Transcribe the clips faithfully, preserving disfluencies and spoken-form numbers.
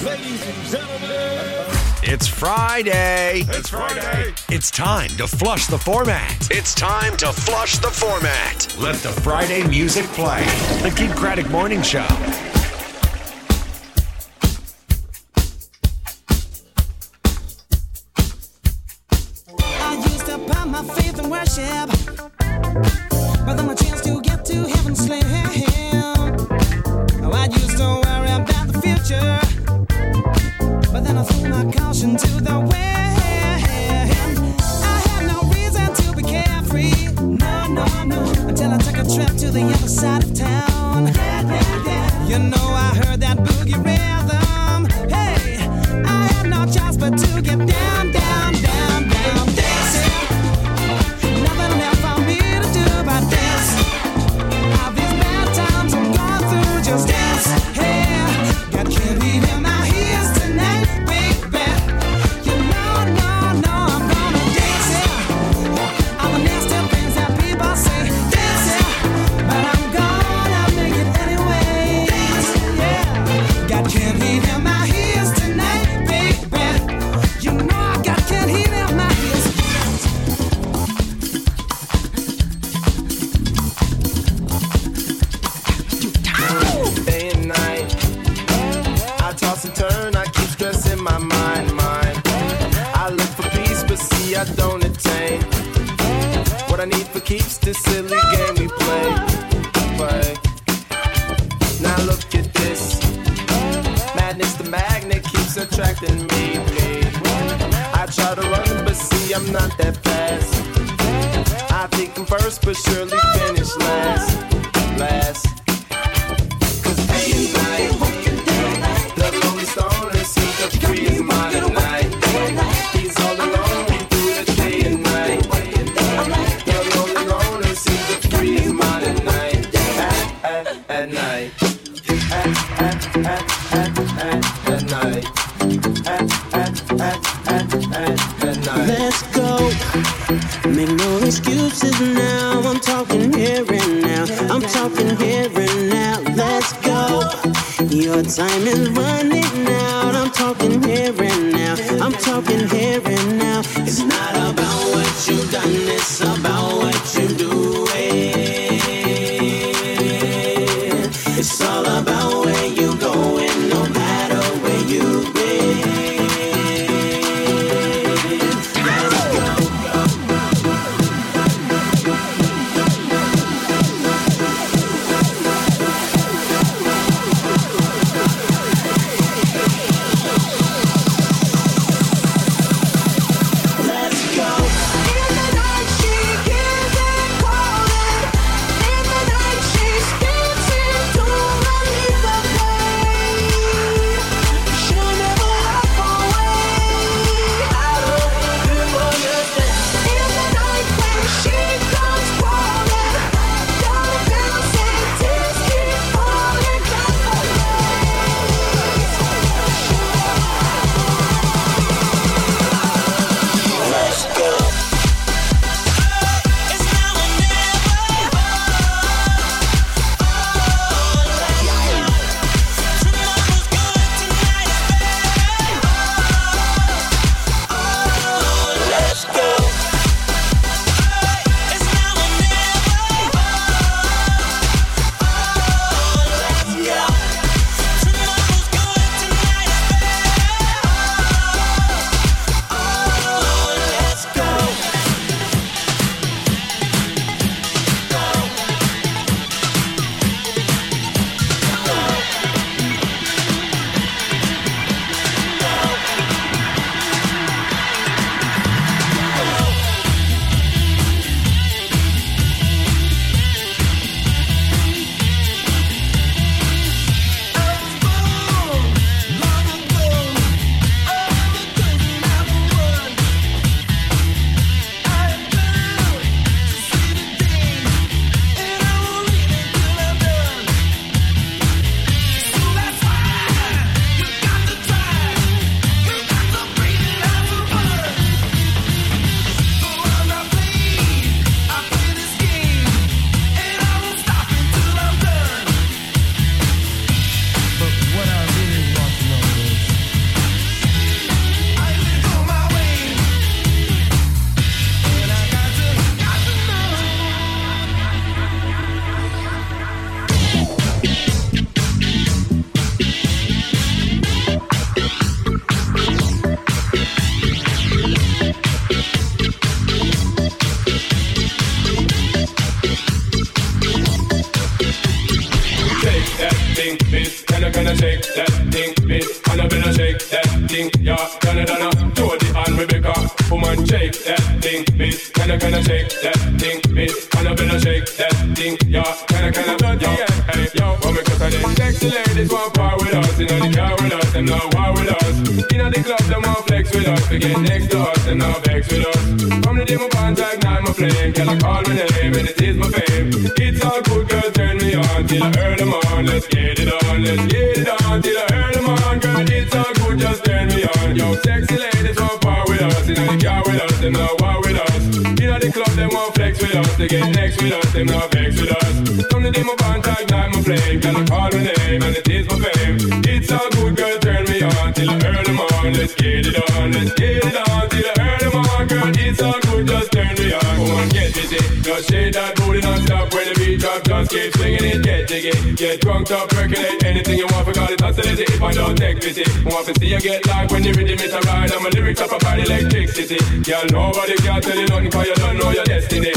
ladies and gentlemen. It's Friday. It's Friday. It's time to flush the format. It's time to flush the format. Let the Friday music play. The Keith Craddock Morning Show. I used to put my faith in worship, but then my chance to get to heaven slim. Oh, I used to worry about the future, but then I threw my caution to the wind. I had no reason to be carefree, no, no, no, until I took a trip to the other side of town. You know I heard that boogie rhythm. Hey, I had no choice but to get down, down, down, down, dancing. Nothing left for me to do but dance. All these bad times I'm going through, just dance. Hey, got candy in my ears tonight, baby. You know, no, no, I'm gonna dance here. All the nasty things that people say, dance here, but I'm gonna make it anyway. Yeah, got candy in my ears tonight, baby. You know I got candy in my ears. Day and night, I toss and turn, I keep stressing my mind, mind. I look for peace, but see I don't attain. What I need for keeps this silly game we play, play. Now look at this, madness the magnet keeps attracting me, me. I try to run, but see I'm not that fast. I think I'm first, but surely finish last, last. Day and night, the lonely stoner seems to free his mind at night. He's all alone through the day and night. The lonely loner seems to free his mind at night. At, at, at night. At, at, at, at, at, at night. At, at, at, at, at, at night. Let's go. Make no excuses now. I'm talking here and now. I'm talking here and now. Let's go. Your time is running out. I'm talking here and now. I'm talking here and now. It's not about what you've done. It's about what you do. It's all about where you going, no matter where you've been. Let's go. Let's go. In the night she gives and calls. shake that thing, miss. And I better shake that thing, yeah. Donna, Donna, Jody and Rebecca. Woman, shake that thing, miss. Can I, can I shake that thing, miss. And I better shake that thing, yeah. Can I, can I, yo, hey, yo. Come because I did sexy ladies want part with us. You know the car with us, them not war with us. You know the club, them want flex with us. To get next to us, them not vex with us. From the day my band ignite my flame, can I call my name and it is my fame. It's all good, girl, turn me on till I earn them on. Let's get it on, let's get it on till I earn them on. Girl, it's all good, just turn me on. Yo, sexy ladies want part with us. You know the car with us, them not war with us. You know the club, them want flex with us. They get next with us, them not vex with us. From the day my band ignite my flame, can I call my name and it is my fame. It's all good, girl, turn me on till I earn them on. Let's get it on, let's get it on till I earn them on. Girl, it's all good, just turn me on. Come on, get busy, just shake that booty non-stop. When the beat drop, just keep swinging it, get jiggy. Get drunk up, percolate, anything you want, forgot it, oscillate it if I don't take pity. I want to see you get live when the rhythm is a ride. And my lyrics up about electricity. Girl, nobody can tell you nothing, cause you don't know your destiny.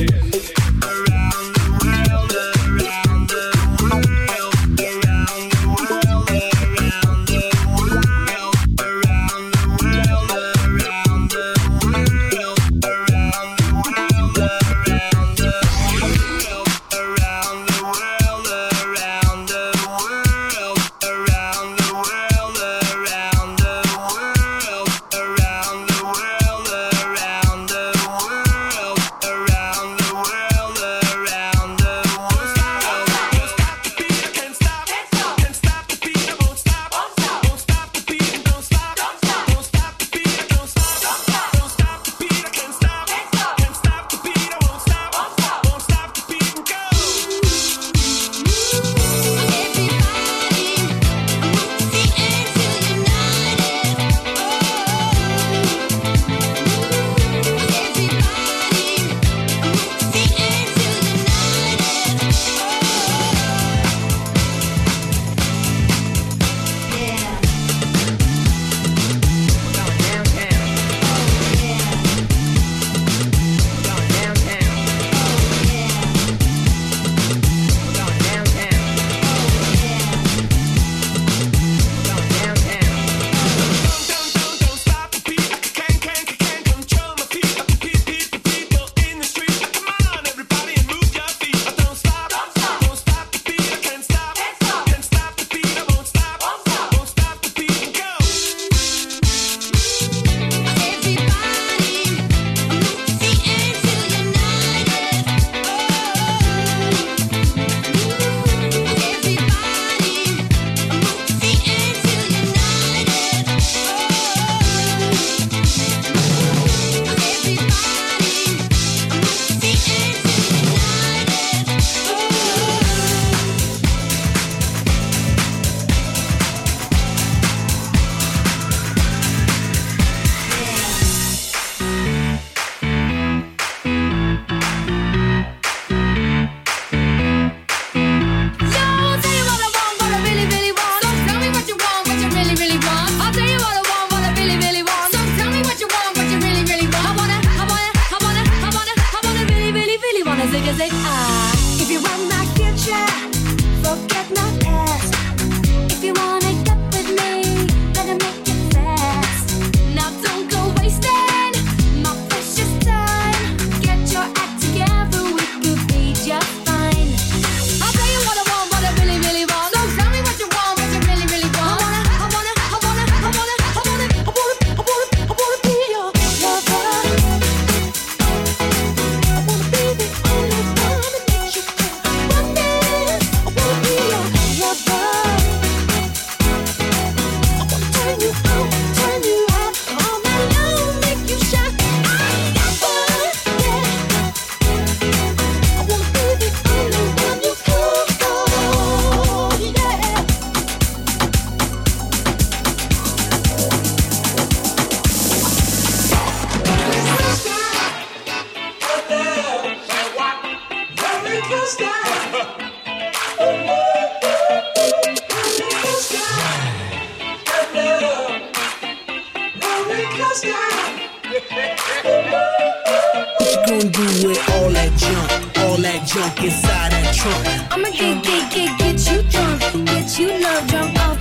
gonna do with all that junk, all that junk inside that trunk? I'ma get, get, get, get you drunk, get you love drunk off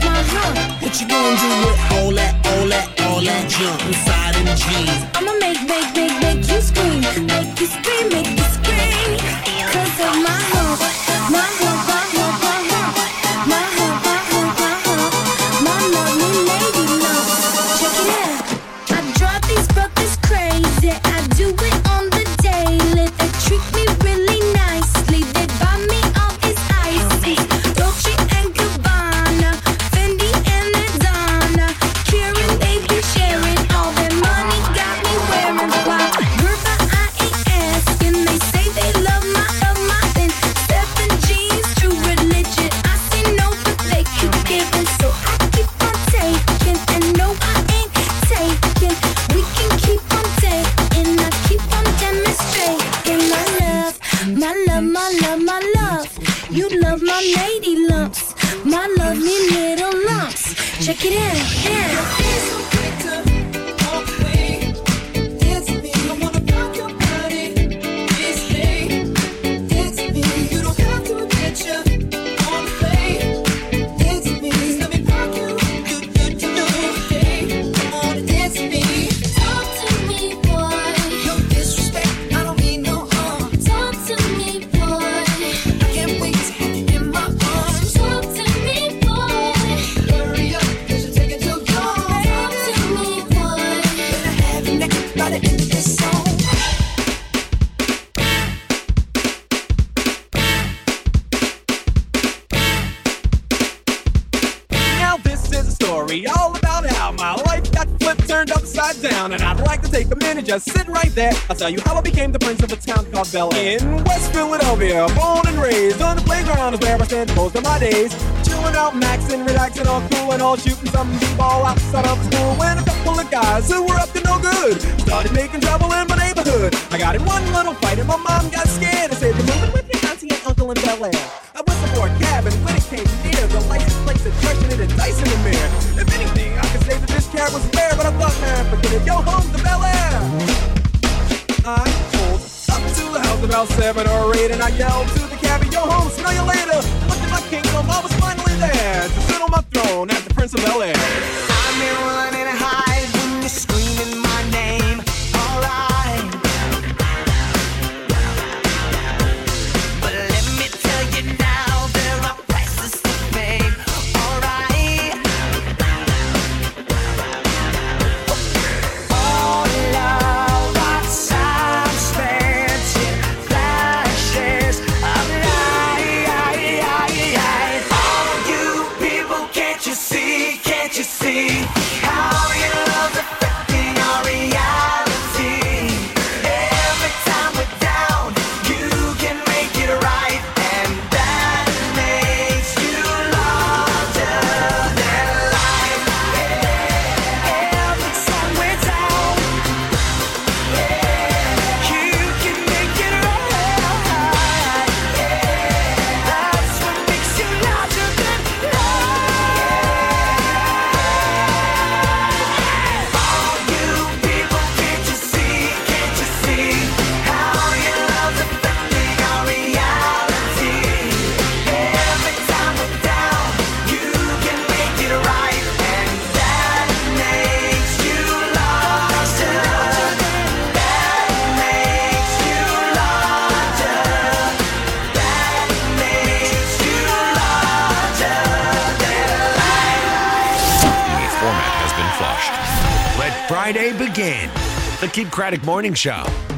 What you gonna do with all that, all that, all that junk inside them jeans? I'ma make, make, make, make you scream, make you scream, make you scream. Cause of my love, my love, my love, my love, my love, my love, my love, my love, me lady love. Check it out. I drive these brothers crazy. I do it on the daily. They treat me really nicely. They buy me all these ices, Dolce and Gabbana, Fendi and Adana, Karen, they be sharing all their money. Got me wearing why? Bertha, I ain't asking. They say they love my, love my then seven G's, true religion. I say no, but they keep giving, so I keep on taking. And no, I ain't taking. We can keep on taking. I keep on demonstrating my love, my love, my love, my love. You love my lady lumps, my lovely little lumps. Check it out, yeah. Talk to me, boy. No disrespect, I don't mean no harm. Talk to me, boy. I can't wait to have you in my arms. Talk to me, boy. Hurry up, 'cause you're taking too long. Talk to me, boy. Better have you naked by the end of this song. Now this is a story all about how my life got flipped, turned upside down. And I'd like to take a minute, just sit right there. I'll tell you how I became the prince of a town called Bel Air. In West Philadelphia, born and raised on the playground is where I spent most of my days. Chilling out, maxing, relaxing, all cool and all, shooting some b-ball outside of school. When a couple of guys who were up to no good started making trouble in my neighborhood. I got in one little fight and my mom got scared. I said, "You're moving with your auntie and uncle in Bel Air." I whistled for a cab, and when it came near, the license plates had freshened it and dice in the mirror. If anything, I could say that this cab was rare, but I thought, man, forget it, yo, home to Bel Air. I pulled up to the house about seven or eight, and I yelled to the cabbie, "Yo, home, smell you later." Looked at my kingdom, I was finally there to sit on my throne as the Prince of Bel Air. I'm here running high when you're screaming my name. Alright. But let me tell you now, there are prices to pay. Alright. All of our time spent in flashes of light. All you people, can't you see, can't you see how your love's affecting our reality? Every time we're down, you can make it right, and that makes you larger than life. Every time we're down, you can make it right. That's what makes you larger than life. All you people, can't you see, can't you see how your love's affecting our reality? Every time we're down, you can make it right, and that makes you larger. That makes you larger. That makes you larger than life. The format has been flushed. Let Friday begin. The Kid Craddock Morning Show.